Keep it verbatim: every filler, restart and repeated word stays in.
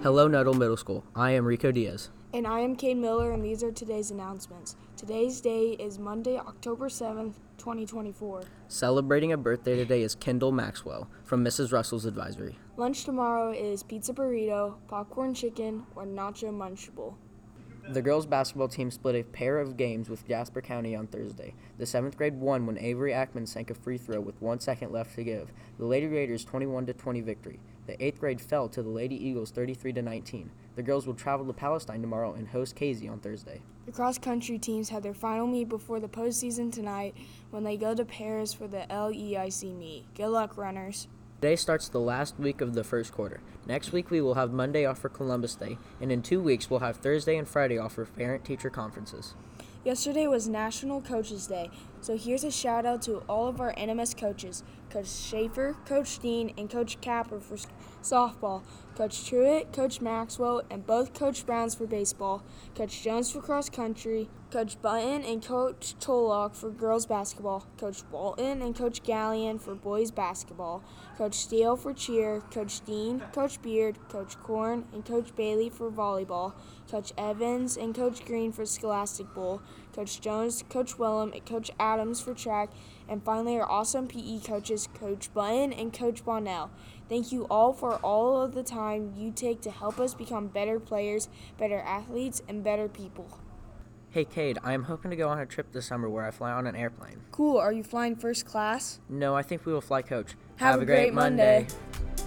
Hello, Nuttall Middle School. I am Rico Diaz. And I am Cade Miller, and these are today's announcements. Today's day is Monday, October seventh, twenty twenty-four. Celebrating a birthday today is Kendall Maxwell from Missus Russell's Advisory. Lunch tomorrow is pizza burrito, popcorn chicken, or nacho munchable. The girls' basketball team split a pair of games with Jasper County on Thursday. The seventh grade won when Avery Ackman sank a free throw with one second left to give. The Lady Raiders' twenty-one to twenty victory. The eighth grade fell to the Lady Eagles thirty-three to nineteen. The girls will travel to Palestine tomorrow and host Casey on Thursday. The cross-country teams had their final meet before the postseason tonight when they go to Paris for the L E I C meet. Good luck, runners. Today starts the last week of the first quarter. Next week we will have Monday off for Columbus Day, and in two weeks we'll have Thursday and Friday off for parent-teacher conferences. Yesterday was National Coaches Day, so here's a shout out to all of our N M S coaches, Coach Schaefer, Coach Dean, and Coach Capper for softball, Coach Truitt, Coach Maxwell, and both Coach Browns for baseball, Coach Jones for cross country, Coach Button and Coach Tollock for girls basketball, Coach Walton and Coach Gallion for boys basketball, Coach Steele for cheer, Coach Dean, Coach Beard, Coach Korn, and Coach Bailey for volleyball, Coach Evans and Coach Green for Scholastic Bowl, Coach Jones, Coach Willem, and Coach Adams for track, and finally our awesome P E coaches, Coach Button and Coach Bonnell. Thank you all for all of the time you take to help us become better players, better athletes, and better people. Hey, Cade, I am hoping to go on a trip this summer where I fly on an airplane. Cool. Are you flying first class? No, I think we will fly coach. Have, Have a great, great Monday. Monday.